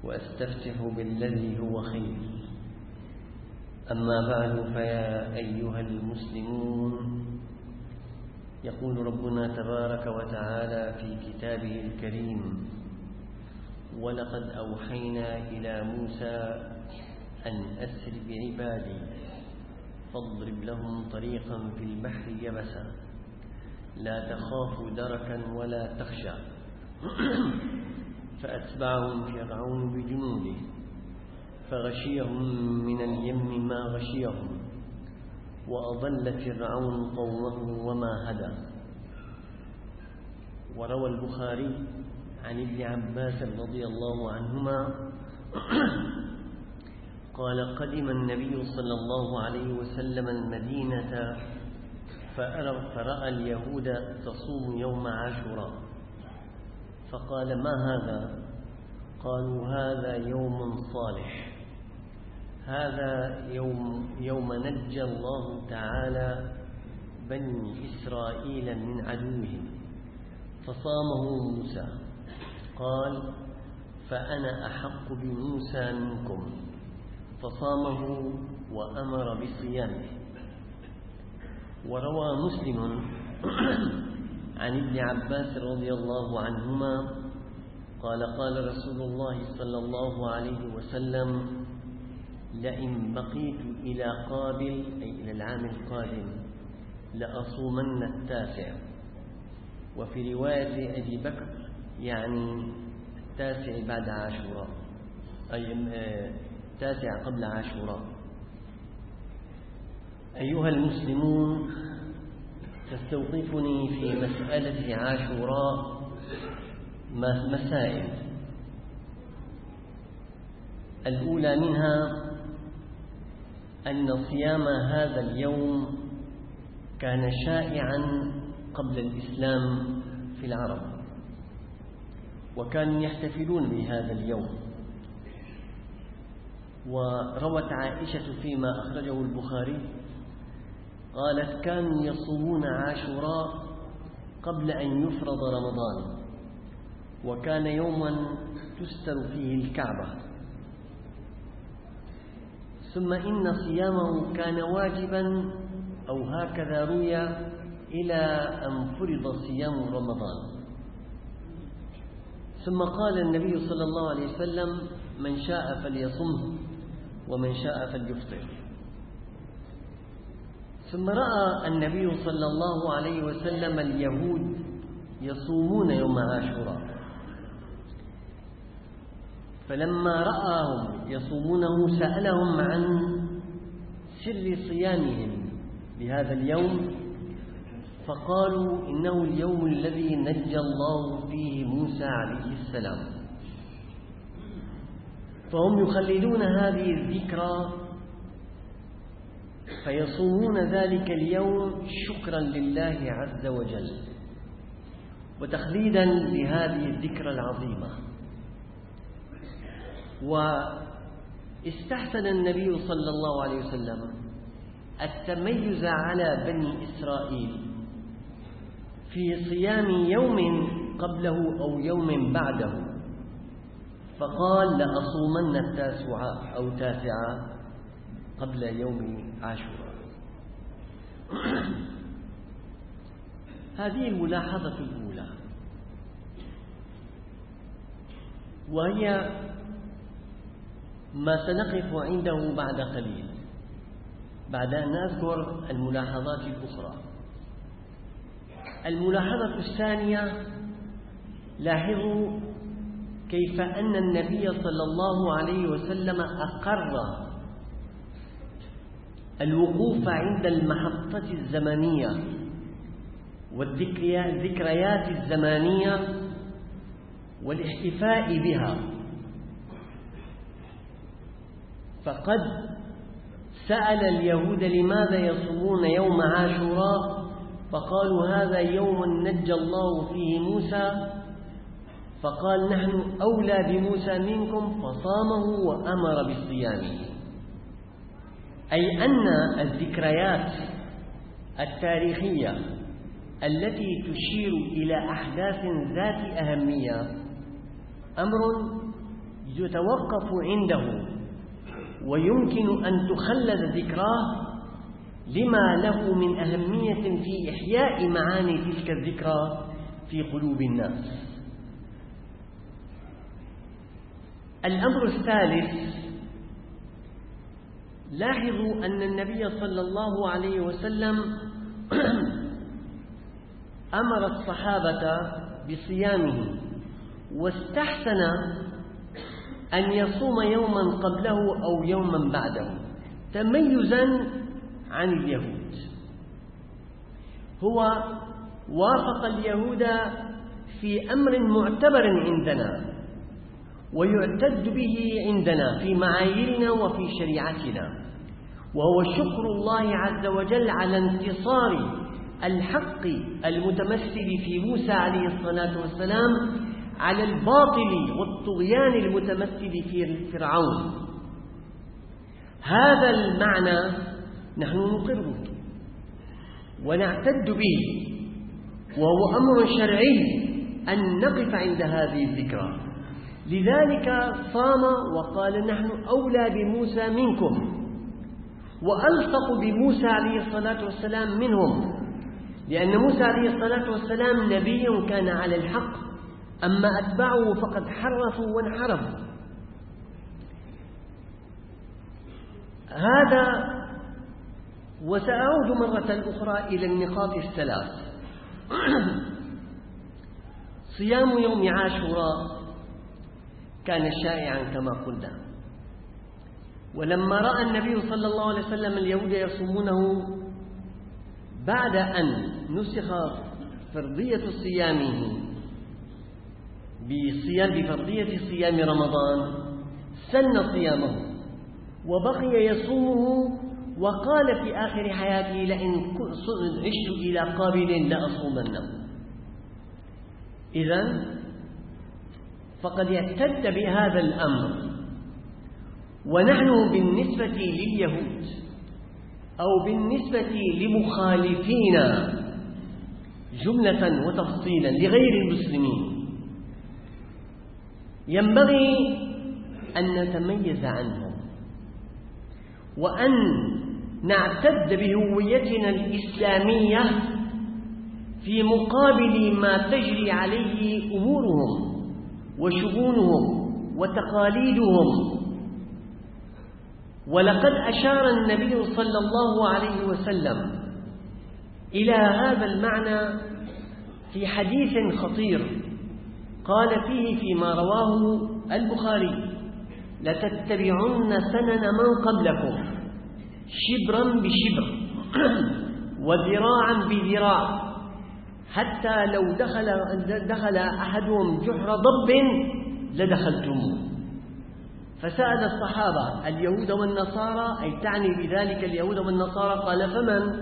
وأستفتح بالذي هو خير. أما بعد، فيا أيها المسلمون، يقول ربنا تبارك وتعالى في كتابه الكريم: ولقد أوحينا إلى موسى أن أسر بعبادي فاضرب لهم طريقا في البحر يبسا لا تخاف دركا ولا تخشى فأتبعهم فرعون بجنوده فغشيهم من اليم ما غشيهم وأضل فرعون قومه وما هدى. وروى البخاري عن ابن عباس رضي الله عنهما قال: قدم النبي صلى الله عليه وسلم المدينة فرأى اليهود تصوم يوم عاشوراء، فقال: ما هذا؟ قالوا: هذا يوم صالح، هذا يوم نجى الله تعالى بني إسرائيل من عدوهم فصامه موسى. قال: فأنا أحق بموسى منكم، فصامه وأمر بصيامه. وروى مسلم عن ابن عباس رضي الله عنهما قال: قال رسول الله صلى الله عليه وسلم: لئن بقيت إلى قابل، أي إلى العام القادم، لأصومن التاسع. وفي رواية أبي بكر يعني التاسع بعد عاشوراء، أي التاسع قبل عاشوراء. أيها المسلمون، تستوقفني في مسألة عاشوراء مسائل. الأولى منها أن صيام هذا اليوم كان شائعا قبل الإسلام في العرب، وكانوا يحتفلون بهذا اليوم. وروت عائشة فيما أخرجه البخاري قالت: كانوا يصومون عاشوراء قبل أن يفرض رمضان، وكان يوما تستر فيه الكعبة، ثم إن صيامه كان واجبا أو هكذا روي إلى أن فرض صيام رمضان. ثم قال النبي صلى الله عليه وسلم: من شاء فليصمه ومن شاء فليفطر. ثم رأى النبي صلى الله عليه وسلم اليهود يصومون يوم عاشوراء، فلما رآهم يصومونه سألهم عن سر صيامهم بهذا اليوم، فقالوا: إنه اليوم الذي نجى الله فيه موسى عليه السلام. فهم يخلدون هذه الذكرى فيصومون ذلك اليوم شكرا لله عز وجل وتخليدا لهذه الذكرى العظيمة. واستحسن النبي صلى الله عليه وسلم التميز على بني إسرائيل في صيام يوم قبله أو يوم بعده، فقال: لأصومن التاسع أو تاسعة قبل يوم عاشوراء. هذه الملاحظة الأولى، وهي ما سنقف عنده بعد قليل بعد أن نذكر الملاحظات الأخرى. الملاحظة الثانية: لاحظوا كيف أن النبي صلى الله عليه وسلم أقر الوقوف عند المحطة الزمنية والذكريات الزمانية والاحتفاء بها. فقد سأل اليهود لماذا يصومون يوم عاشوراء، فقالوا: هذا يوم نجى الله فيه موسى، فقال: نحن أولى بموسى منكم، فصامه وأمر بصيامه. أي أن الذكريات التاريخية التي تشير إلى أحداث ذات أهمية أمر يتوقف عنده ويمكن أن تخلد ذكراه لما له من أهمية في إحياء معاني تلك الذكرى في قلوب الناس. الأمر الثالث، لاحظوا أن النبي صلى الله عليه وسلم أمر الصحابة بصيامه، واستحسن أن يصوم يوما قبله أو يوما بعده تميزا عن اليهود. هو وافق اليهود في أمر معتبر عندنا ويعتد به عندنا في معاييرنا وفي شريعتنا، وهو شكر الله عز وجل على انتصار الحق المتمثل في موسى عليه الصلاة والسلام على الباطل والطغيان المتمثل في فرعون. هذا المعنى نحن نقره ونعتد به، وهو أمر شرعي أن نقف عند هذه الذكرى. لذلك صام وقال نحن أولى بموسى منكم، وألصق بموسى عليه الصلاة والسلام منهم، لأن موسى عليه الصلاة والسلام نبي كان على الحق، أما أتباعه فقد حرفوا وانحرفوا. هذا، وسأعود مرة أخرى إلى النقاط الثلاث. صيام يوم عاشوراء كان شائعا كما قلنا، ولما رأى النبي صلى الله عليه وسلم اليهود يصومونه بعد أن نسخ فرضية صيامه بفرضية صيام رمضان، سن صيامه وبقي يصومه، وقال في آخر حياته لئن عشت إلى قابل لأصومنه. إذن فقد اعتد بهذا الأمر. ونحن بالنسبة لليهود أو بالنسبة لمخالفينا جملة وتفصيلا لغير المسلمين ينبغي أن نتميز عنهم وأن نعتد بهويتنا الإسلامية في مقابل ما تجري عليه أمورهم وشؤونهم وتقاليدهم. ولقد أشار النبي صلى الله عليه وسلم إلى هذا المعنى في حديث خطير قال فيه فيما رواه البخاري: لتتبعن سنن من قبلكم شبرا بشبر وذراعا بذراع حتى لو دخل أحدهم جحر ضب لدخلتموه. فسأل الصحابة اليهود والنصارى، أي تعني بذلك اليهود والنصارى، قال: فمن؟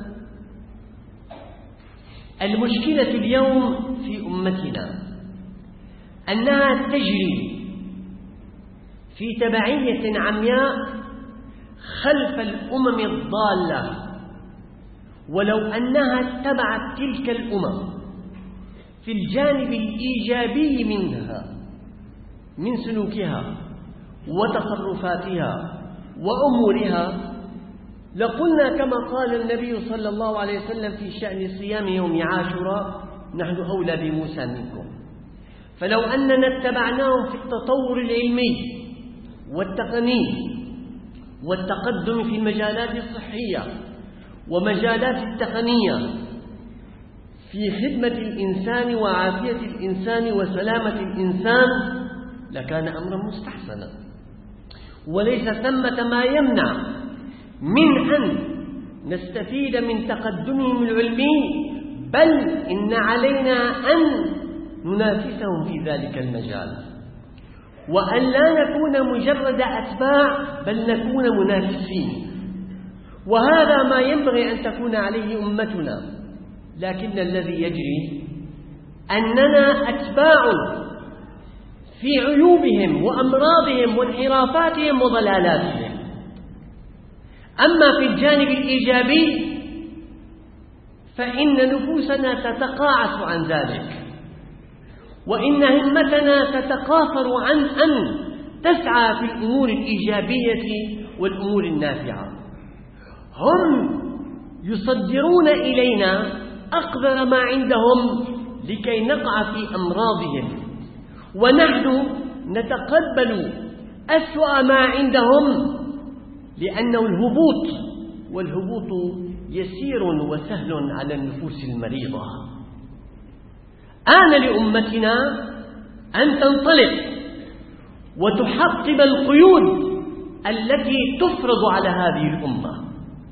المشكلة اليوم في أمتنا أنها تجري في تبعية عمياء خلف الأمم الضالة، ولو أنها اتبعت تلك الأمم في الجانب الإيجابي منها من سلوكها وتصرفاتها وأمورها لقلنا كما قال النبي صلى الله عليه وسلم في شأن صيام يوم عاشوراء: نحن أولى بموسى منكم. فلو أننا اتبعناهم في التطور العلمي والتقني والتقدم في المجالات الصحية ومجالات التقنية في خدمة الإنسان وعافية الإنسان وسلامة الإنسان لكان أمرا مستحسنا، وليس ثمة ما يمنع من أن نستفيد من تقدمهم العلمي، بل إن علينا أن ننافسهم في ذلك المجال، وأن لا نكون مجرد أتباع بل نكون منافسين. وهذا ما ينبغي أن تكون عليه أمتنا، لكن الذي يجري أننا أتباع في عيوبهم وأمراضهم وانحرافاتهم وضلالاتهم. أما في الجانب الإيجابي فإن نفوسنا تتقاعس عن ذلك، وإن همتنا تتقاصر عن أن تسعى في الأمور الإيجابية والأمور النافعة. هم يصدرون إلينا أقدر ما عندهم لكي نقع في أمراضهم، ونحن نتقبل أسوأ ما عندهم لأنه الهبوط، والهبوط يسير وسهل على النفوس المريضة. آن لأمتنا أن تنطلق وتحطم القيود التي تفرض على هذه الأمة،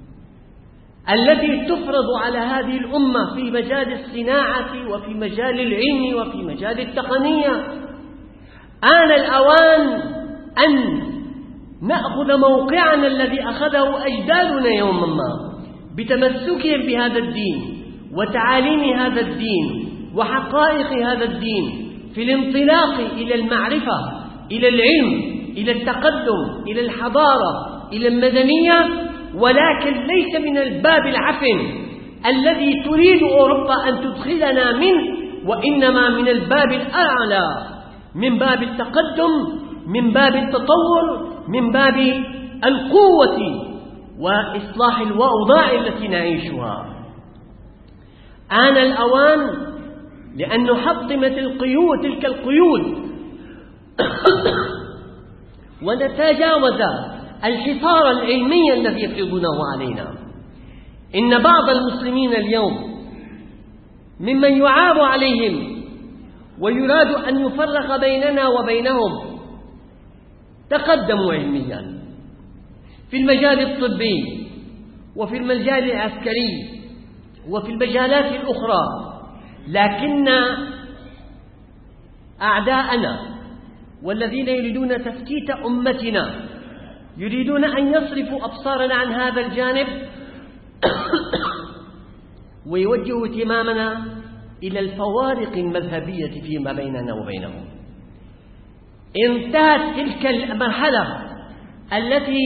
التي تفرض على هذه الأمة في مجال الصناعة وفي مجال العلم وفي مجال التقنية. آن الأوان أن نأخذ موقعنا الذي أخذه أجدادنا يوما ما بتمسكهم بهذا الدين وتعاليم هذا الدين وحقائق هذا الدين في الانطلاق إلى المعرفة، إلى العلم، إلى التقدم، إلى الحضارة، إلى المدنية، ولكن ليس من الباب العفن الذي تريد أوروبا أن تدخلنا منه، وإنما من الباب الأعلى، من باب التقدم، من باب التطور، من باب القوة وإصلاح الأوضاع التي نعيشها. آن الأوان لأن نحطم تلك القيود ونتجاوز الحصار العلمي الذي يفرضونه علينا. إن بعض المسلمين اليوم ممن يعاب عليهم ويراد أن يفرق بيننا وبينهم تقدموا علميا في المجال الطبي وفي المجال العسكري وفي المجالات الأخرى، لكن أعداءنا والذين يريدون تفتيت أمتنا يريدون أن يصرفوا أبصارنا عن هذا الجانب ويوجهوا اهتمامنا إلى الفوارق المذهبية فيما بيننا وبينهم. انتهت تلك المرحلة التي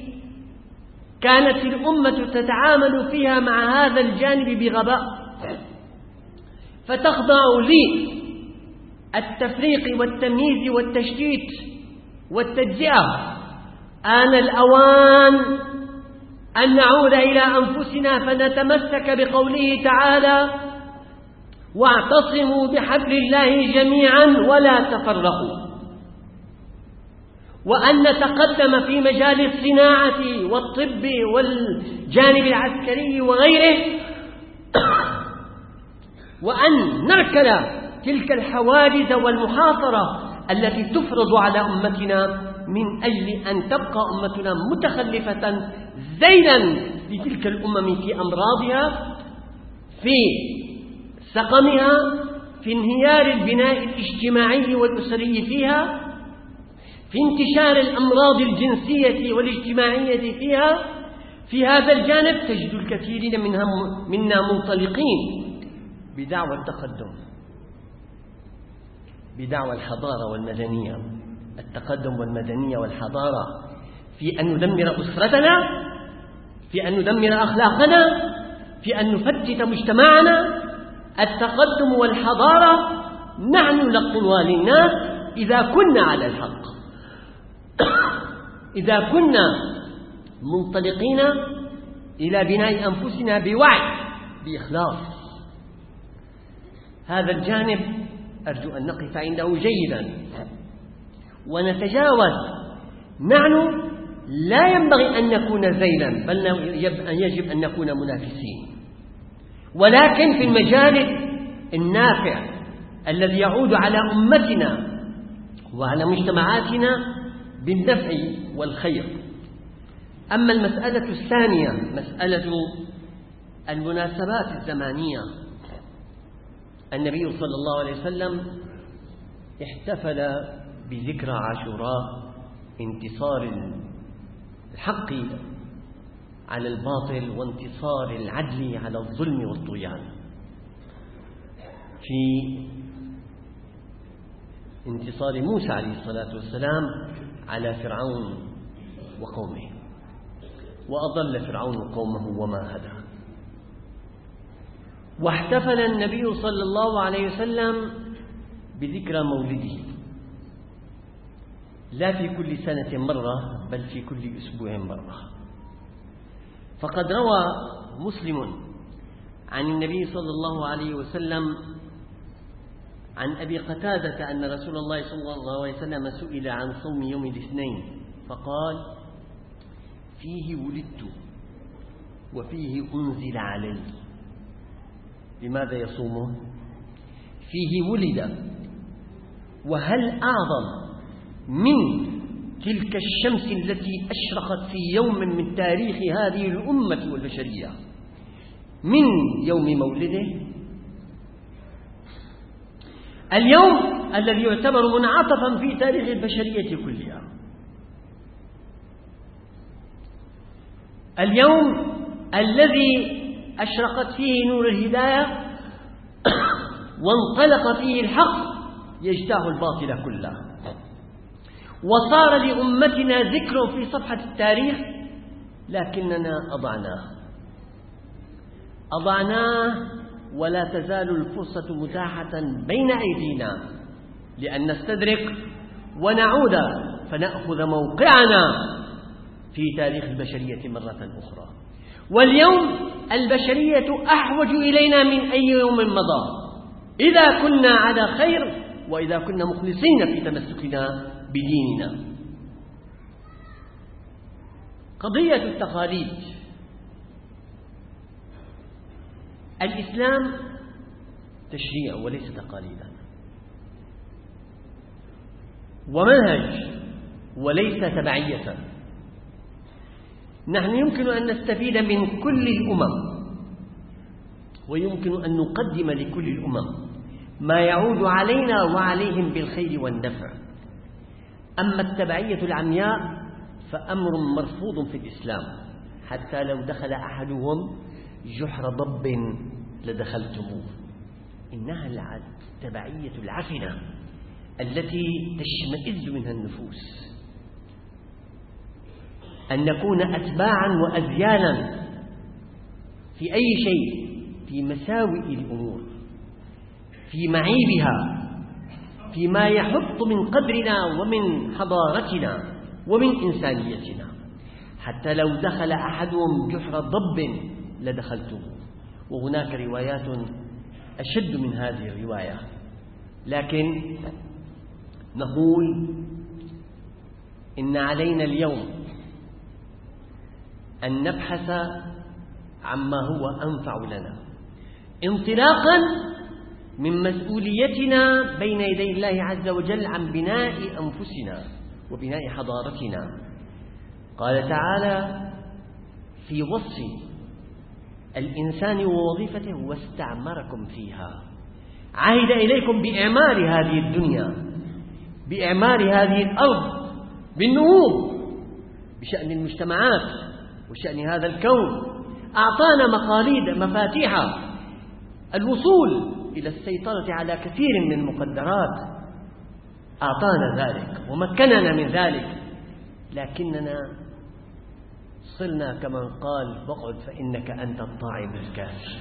كانت الأمة تتعامل فيها مع هذا الجانب بغباء فتخضع للتفريق والتمييز والتشتيت والتجزئة. آن الأوان أن نعود إلى أنفسنا فنتمسك بقوله تعالى: واعتصموا بحبل الله جميعا ولا تفرقوا، وأن نتقدم في مجال الصناعة والطب والجانب العسكري وغيره، وأن نركل تلك الحواجز والمحاصرة التي تفرض على أمتنا من أجل أن تبقى أمتنا متخلفة زينا لتلك الأمم في أمراضها، في سقمها، في انهيار البناء الاجتماعي والأسري فيها، في انتشار الأمراض الجنسية والاجتماعية فيها. في هذا الجانب تجد الكثيرين منا منطلقين بدعوى التقدم، بدعوى الحضارة والمدنية، التقدم والمدنية والحضارة، في أن ندمر أسرتنا، في أن ندمر أخلاقنا، في أن نفتت مجتمعنا. التقدم والحضارة نحن نلقنها للناس إذا كنا على الحق، إذا كنا منطلقين إلى بناء أنفسنا بوعي بإخلاص. هذا الجانب أرجو أن نقف عنده جيدا ونتجاوز. نحن لا ينبغي أن نكون زيلا، بل يجب أن نكون منافسين، ولكن في المجال النافع الذي يعود على أمتنا وعلى مجتمعاتنا بالنفع والخير. أما المسألة الثانية، مسألة المناسبات الزمانية، النبي صلى الله عليه وسلم احتفل بذكرى عاشوراء، انتصار الحق على الباطل وانتصار العدل على الظلم والطغيان، في انتصار موسى عليه الصلاة والسلام على فرعون وقومه، وأضل فرعون قومه وما هدى. واحتفل النبي صلى الله عليه وسلم بذكرى مولده، لا في كل سنة مرة، بل في كل أسبوع مرة. فقد روى مسلم عن النبي صلى الله عليه وسلم عن أبي قتادة أن رسول الله صلى الله عليه وسلم سئل عن صوم يوم الاثنين فقال: فيه ولدت وفيه أنزل علي. لماذا يصومه؟ فيه ولد، وهل أعظم من تلك الشمس التي أشرقت في يوم من تاريخ هذه الأمة والبشرية من يوم مولده؟ اليوم الذي يعتبر منعطفا في تاريخ البشرية كلها، اليوم الذي أشرقت فيه نور الهداية وانطلق فيه الحق يجتاح الباطل كله، وصار لأمتنا ذكر في صفحة التاريخ، لكننا أضعناه ولا تزال الفرصة متاحة بين أيدينا لأن نستدرك ونعود فنأخذ موقعنا في تاريخ البشرية مرة أخرى. واليوم البشرية أحوج إلينا من أي يوم مضى، إذا كنا على خير وإذا كنا مخلصين في تمسكنا بديننا. قضية التقاليد. الإسلام تشريع وليس تقاليدا، ومنهج وليس تبعية. نحن يمكن أن نستفيد من كل الأمم، ويمكن أن نقدم لكل الأمم ما يعود علينا وعليهم بالخير والنفع. أما التبعية العمياء فأمر مرفوض في الإسلام، حتى لو دخل أحدهم جحر ضب لدخلتموه. إنها التبعية العفنة التي تشمئز منها النفوس، أن نكون أتباعا وأذيالا في أي شيء، في مساوئ الأمور، في معيبها، فيما يحط من قدرنا ومن حضارتنا ومن إنسانيتنا. حتى لو دخل أحدهم جحر ضب لدخلته. وهناك روايات أشد من هذه الرواية، لكن نقول إن علينا اليوم أن نبحث عما هو أنفع لنا، انطلاقا من مسؤوليتنا بين يدي الله عز وجل عن بناء أنفسنا وبناء حضارتنا. قال تعالى في وصف الإنسان ووظيفته: واستعمركم فيها. عهد إليكم بإعمار هذه الدنيا، بإعمار هذه الأرض، بالنهوض بشأن المجتمعات وشأن هذا الكون. أعطانا مقاليد، مفاتيح الوصول إلى السيطرة على كثير من المقدرات، أعطانا ذلك ومكننا من ذلك، لكننا صرنا كمن قال: فاقعد فإنك أنت الطاعم الكافي.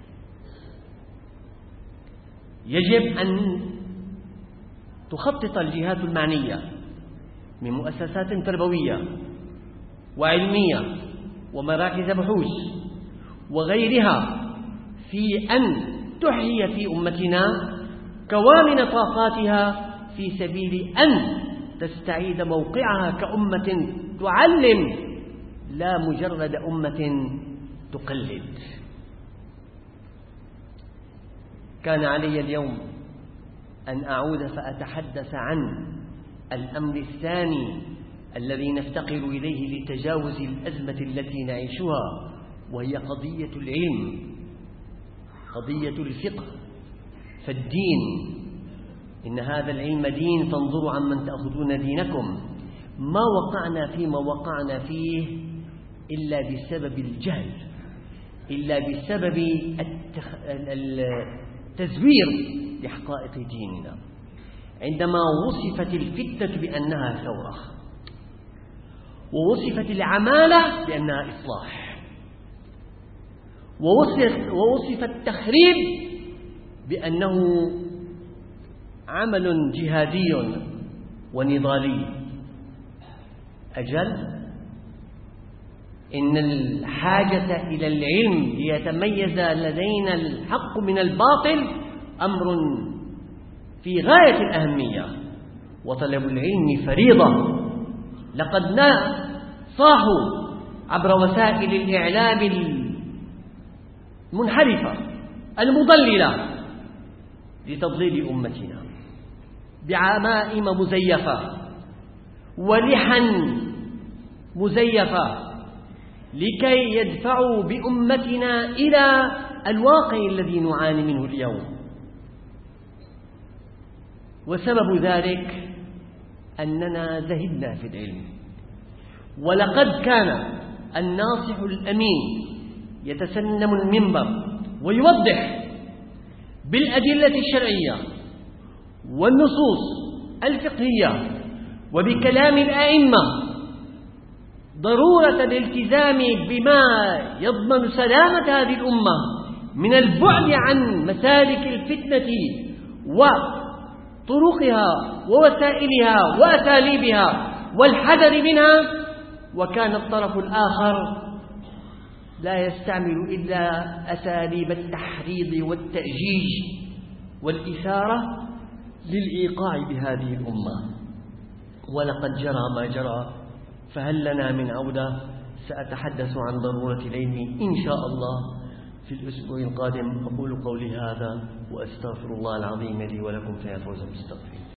يجب أن تخطط الجهات المعنية من مؤسسات تربوية وعلمية ومراكز بحوث وغيرها في أن تحيي في أمتنا كوامن طاقاتها في سبيل أن تستعيد موقعها كأمة تعلم، لا مجرد أمة تقلد. كان علي اليوم أن أعود فأتحدث عن الأمر الثاني الذي نفتقر إليه لتجاوز الأزمة التي نعيشها، وهي قضية العلم، قضية الفقه. فالدين، إن هذا العلم دين، فانظروا عمن تأخذون دينكم. ما وقعنا فيما وقعنا فيه إلا بسبب الجهل، إلا بسبب التزوير لحقائق ديننا. عندما وصفت الفتنة بأنها ثورة، ووصفت العمالة بأنها إصلاح، ووصف التخريب بأنه عمل جهادي ونضالي، أجل، إن الحاجة إلى العلم ليتميز لدينا الحق من الباطل أمر في غاية الأهمية، وطلب العلم فريضة. لقد صاحوا عبر وسائل الإعلام المنحرفة المضللة لتضليل أمتنا بعمائم مزيفة ولحن مزيفة لكي يدفعوا بأمتنا إلى الواقع الذي نعاني منه اليوم. وسبب ذلك أننا زهدنا في العلم. ولقد كان الناصح الأمين يتسنم المنبر ويوضح بالأدلة الشرعية والنصوص الفقهية وبكلام الأئمة ضرورة الالتزام بما يضمن سلامة هذه الأمة من البعد عن مسالك الفتنة وطرقها ووسائلها وأساليبها والحذر منها. وكان الطرف الآخر لا يستعمل إلا أساليب التحريض والتأجيج والإثارة للإيقاع بهذه الأمة. ولقد جرى ما جرى، فهل لنا من عودة؟ سأتحدث عن ضرورة العلم إن شاء الله في الأسبوع القادم. أقول قولي هذا وأستغفر الله العظيم لي ولكم، فيا فوز المستغفرين.